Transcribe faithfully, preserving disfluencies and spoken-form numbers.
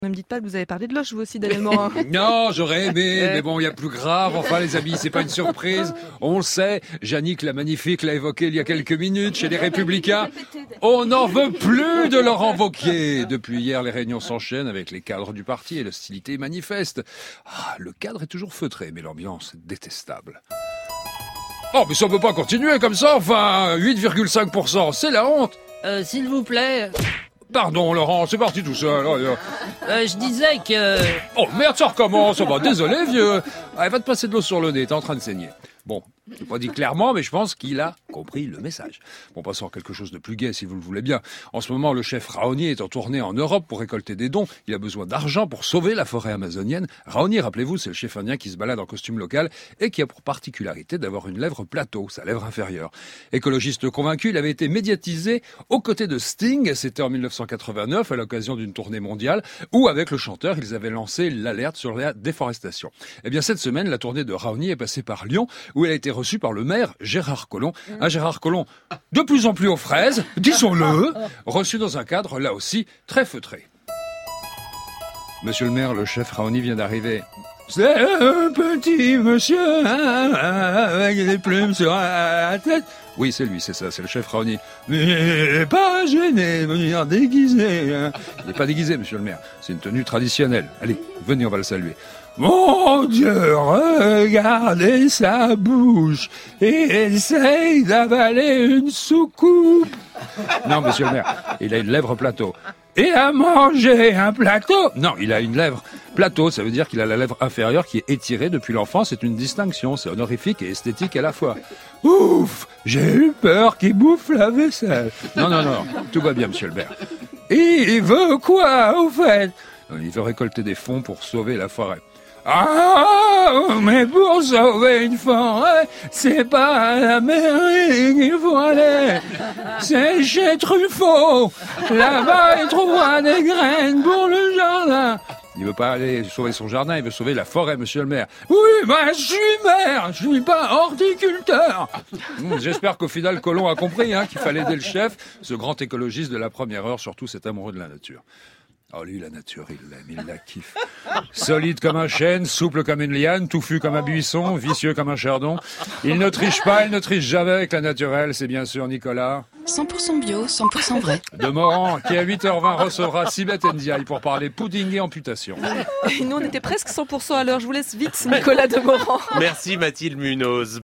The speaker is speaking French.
Ne me dites pas que vous avez parlé de Loche, vous aussi, Daniel Morin. Non, j'aurais aimé, mais bon, il y a plus grave. Enfin, les amis, c'est pas une surprise. On le sait. Yannick, la magnifique, l'a évoqué il y a quelques minutes chez les Républicains. On n'en veut plus de Laurent Wauquiez. Depuis hier, les réunions s'enchaînent avec les cadres du parti et l'hostilité est manifeste. Ah, le cadre est toujours feutré, mais l'ambiance est détestable. Oh, mais ça peut pas continuer comme ça, enfin, huit virgule cinq pour cent, c'est la honte. Euh, s'il vous plaît. Pardon, Laurent, c'est parti tout seul. Euh, je disais que... Oh merde, ça recommence. Oh, bah, désolé, vieux. Ah, va te passer de l'eau sur le nez, t'es en train de saigner. Bon, je l'ai pas dit clairement, mais je pense qu'il a compris le message. Bon, passons à quelque chose de plus gai, si vous le voulez bien. En ce moment, le chef Raonier est en tournée en Europe pour récolter des dons. Il a besoin d'argent pour sauver la forêt amazonienne. Raonier, rappelez-vous, c'est le chef indien qui se balade en costume local et qui a pour particularité d'avoir une lèvre plateau, sa lèvre inférieure. Écologiste convaincu, il avait été médiatisé aux côtés de Sting, c'était en mille neuf cent quatre-vingt-neuf, à l'occasion d'une tournée mondiale, où avec le chanteur, ils avaient lancé l'alerte sur la déforestation. Eh bien, cette semaine, la tournée de Raonier est passée par Lyon, où elle a été reçue par le maire Gérard Collomb. Un Gérard Collomb de plus en plus aux fraises, disons-le, reçu dans un cadre, là aussi, très feutré. Monsieur le maire, le chef Raonier vient d'arriver. C'est un petit monsieur hein, avec des plumes sur la tête. Oui, c'est lui, c'est ça, c'est le chef Raonier. Mais pas gêné de venir déguisé. Hein. Il n'est pas déguisé, monsieur le maire. C'est une tenue traditionnelle. Allez, venez, on va le saluer. Mon Dieu, regardez sa bouche et essaye d'avaler une soucoupe. Non, monsieur le maire, il a une lèvre plateau. Et à manger un plateau. Non, il a une lèvre plateau, ça veut dire qu'il a la lèvre inférieure qui est étirée depuis l'enfance. C'est une distinction, c'est honorifique et esthétique à la fois. Ouf, j'ai eu peur qu'il bouffe la vaisselle. Non, non, non, tout va bien, monsieur le maire. Et il veut quoi, au fait? Il veut récolter des fonds pour sauver la forêt. Ah, mais pour sauver une forêt, c'est pas à la mairie qu'il faut aller. C'est chez Truffaut. Là-bas, il trouvera des graines pour le jardin. Il veut pas aller sauver son jardin, il veut sauver la forêt, monsieur le maire. Oui, bah, je suis maire, je suis pas horticulteur. Mmh, j'espère qu'au final, Collomb a compris hein, qu'il fallait aider le chef, ce grand écologiste de la première heure, surtout cet amoureux de la nature. Oh, lui, la nature, il l'aime, il la kiffe. Solide comme un chêne, souple comme une liane, touffu comme un buisson, vicieux comme un chardon. Il ne triche pas, il ne triche jamais avec la naturelle, c'est bien sûr Nicolas. cent pour cent bio, cent pour cent vrai. De Morand, qui à huit heures vingt recevra Sibeth Ndiaye pour parler pudding et amputation. Et nous, on était presque cent pour cent à l'heure. Je vous laisse vite, Nicolas de Morand. Merci Mathilde Munoz.